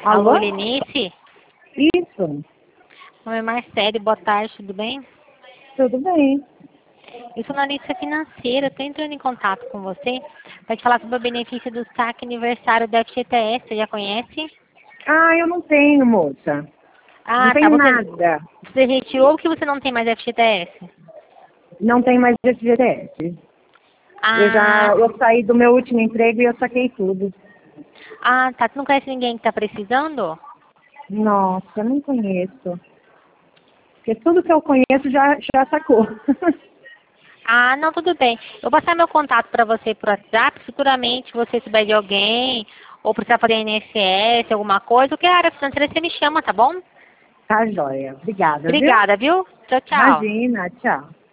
Alô, Alô? Lenice? Isso, Meu nome é Marcele, boa tarde, tudo bem? tudo bem. Eu sou analista financeira, estou entrando em contato com você para te falar sobre o benefício do saque aniversário da FGTS, você já conhece? Ah, eu não tenho, moça. Não Ah, tá, tenho nada. você retirou ou que você não tem mais FGTS? Não tenho mais FGTS. Ah, Eu saí do meu último emprego e eu saquei tudo. tá, você não conhece ninguém que está precisando? Nossa, não conheço. Porque tudo que eu conheço já sacou. Ah, não, tudo bem. Eu vou passar meu contato para você por WhatsApp, futuramente você souber de alguém, ou precisar fazer INSS, alguma coisa, o que é a área financeira, você me chama, tá bom? Tá joia. Obrigada, viu? Obrigada, viu? Tchau, tchau. Imagina, tchau.